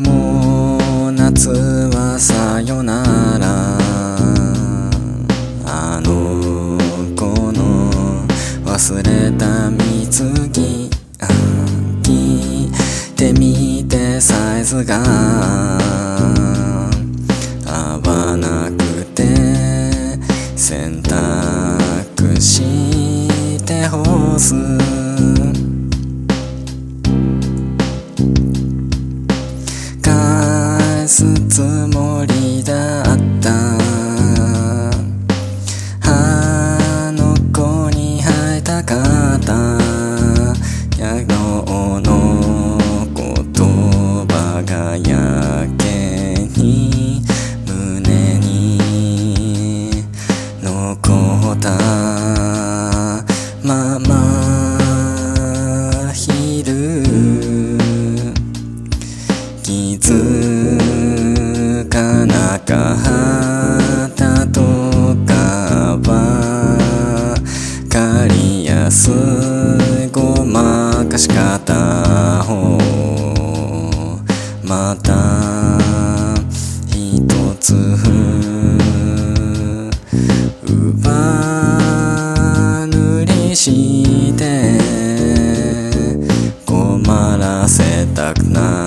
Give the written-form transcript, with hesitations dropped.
もう夏はさよなら、あの子の忘れた水着着てみてサイズが合わなくて洗濯して干す。返すつもりだった。あの子に会いたかった。昨日の言葉がやけに胸に残ったまま昼気づかなかったとかばかりやすいごまかし方をまた一つ上塗りして困らせたくない